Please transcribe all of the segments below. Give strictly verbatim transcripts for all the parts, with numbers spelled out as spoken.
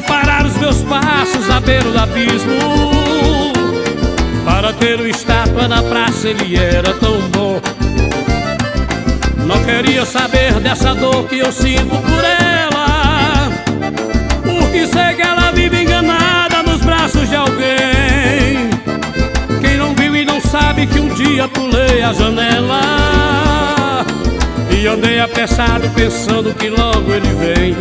parar os meus passos à beira do abismo. Para ter uma estátua na praça ele era tão bom. Não queria saber dessa dor que eu sinto por ela, porque sei que ela vive enganada nos braços de alguém. Quem não viu e não sabe que um dia pulei a janela e andei apressado pensando que logo ele vem.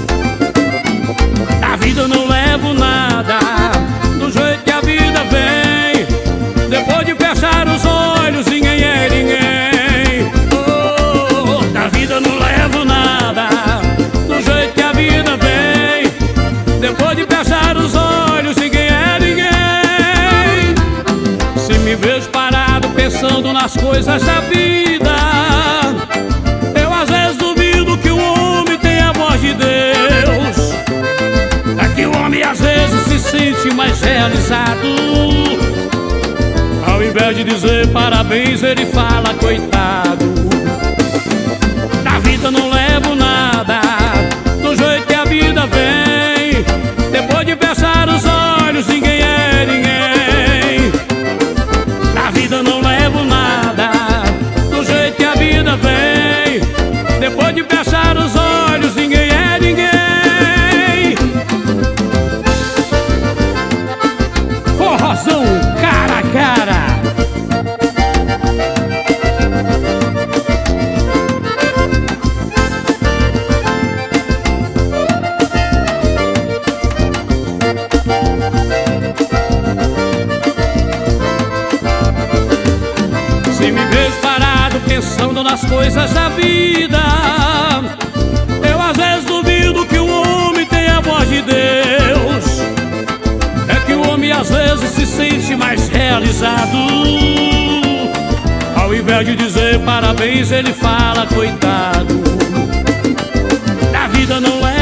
Da vida eu não levo nada, do jeito que a vida vem. Depois de fechar os olhos, ninguém é ninguém. Oh, da vida eu não levo nada, do jeito que a vida vem. Depois de fechar os olhos, ninguém é ninguém. Se me vejo parado pensando nas coisas da vida, eu às vezes duvido que o homem tem a voz de Deus. É que o homem às vezes se sente mais realizado. Ao invés de dizer parabéns, ele fala coitado. Da vida não levo nada, do jeito que a vida vem. Depois de fechar os olhos, ninguém é ninguém. Da vida não levo nada, do jeito que a vida vem. Depois de fechar os olhos, ninguém é ninguém. Forrozão cara a cara. Se me vejo parado pensando nas coisas da vida, eu às vezes duvido que o homem tem a voz de Deus. É que o homem às vezes se sente mais realizado. Ao invés de dizer parabéns, ele fala coitado. Da vida não é